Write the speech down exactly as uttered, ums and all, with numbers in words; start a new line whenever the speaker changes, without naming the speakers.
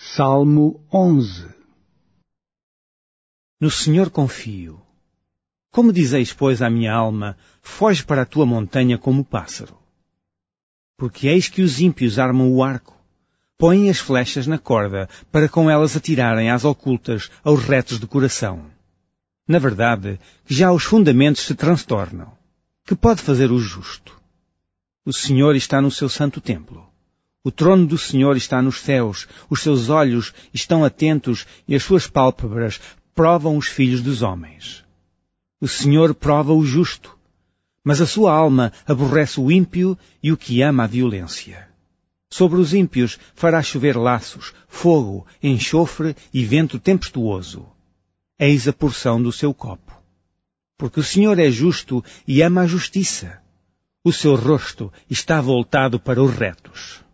Salmo onze.
No Senhor confio. Como dizeis, pois, à minha alma, foge para a tua montanha como o pássaro. Porque eis que os ímpios armam o arco, põem as flechas na corda, para com elas atirarem às ocultas aos retos de coração. Na verdade, que já os fundamentos se transtornam. Que pode fazer o justo? O Senhor está no seu santo templo. O trono do Senhor está nos céus, os seus olhos estão atentos e as suas pálpebras provam os filhos dos homens. O Senhor prova o justo, mas a sua alma aborrece o ímpio e o que ama a violência. Sobre os ímpios fará chover laços, fogo, enxofre e vento tempestuoso. Eis a porção do seu copo. Porque o Senhor é justo e ama a justiça. O seu rosto está voltado para os retos.